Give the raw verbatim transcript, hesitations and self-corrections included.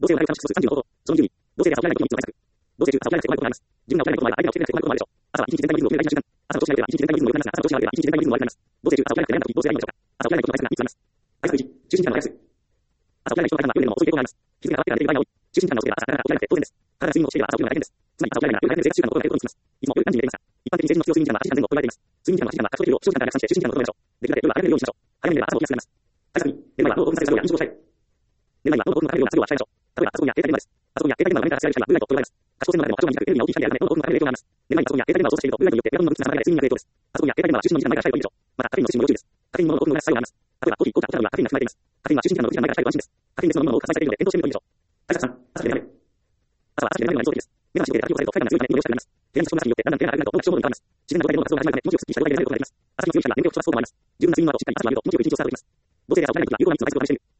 同性を回復さん指数さんじゅうの方法。そのにじゅうに、同性で遊びられないことに密を対策。同性中遊びられないことを行います。自分が遊びられないことは相手が教えてくれることもあるでしょう。朝は一日全体のリズムを決める大事な時間。朝の調子によっては一日全体のリズムを決めますが、朝の調子によっては一日全体のリズムを割ります。同性中朝起きられないことをどうすればいいのでしょうか。朝起きられないことの対策がみっつあります。対策いち、中心時間の割りやすい。朝起きられない人の対策が夜でも遅い傾向があります。日付が変わってから寝ている場合が多い。中心時間の遅れは朝から起きられなくて当然です。体が睡眠をしていれば朝起きるのが大変です。つまり朝起きられない夜が生活習慣のことが生活習慣のことにつきます。いつも夜何時に寝ていますか。一般的に成人の必要睡眠時間ははちじかん前後と言われています。睡眠時間のはちじかんは過去時計を長時間から逆算して中心時間のことをましょう。できるだけ夜は早めるようにしましょう。早めに寝れば朝起きやすくなります。対策に、寝る前は脳を動かさせる作業や飲食を控える。寝る前は脳の興奮が高めるような作業は控えましょう。例えばパソコンや携帯電話です。パソコンや携帯電話の画面から使われる機会はブルーライトと呼ばれます。可視光線の中でも波長が短くテレビが大きい光であるため脳の興奮が高める影響があります。寝る前にパソコンや携帯電話を操作しているとブルーライトによってメラトニンの分泌が下がらない睡眠が影響です。パソコンや携帯電話は中心の時間前から控えるといいでしょう。またカフェインの摂取も要注意です。カフェインの脳の興奮を促す作用があります。例えばコーヒー、紅茶、お茶などにはカフェインが含まれています。カフェインは中心時間のろくじかんまえから控えると安心です。カフェイン別の飲み物を加算されているので検討してみるといいでしょう。対策さん、朝日で寝られる。朝は朝日で寝られるのが理想的です。目が仕事で活用されると体が強いためによろしくなります。部屋に差し込む朝日によってだんだん手が荒くなると脳が消耗に変わります。自然な状態で脳の活動が始まるため気持ちをすっきりした状態で寝られることができます。朝日の強い光は眠気を吹き飛ばす効果もあります。十分な睡眠の後しっかり朝の浴びると気持ちを一日をスタートできます。同性で朝起きられないときは有効なみっつの対策を試してみる。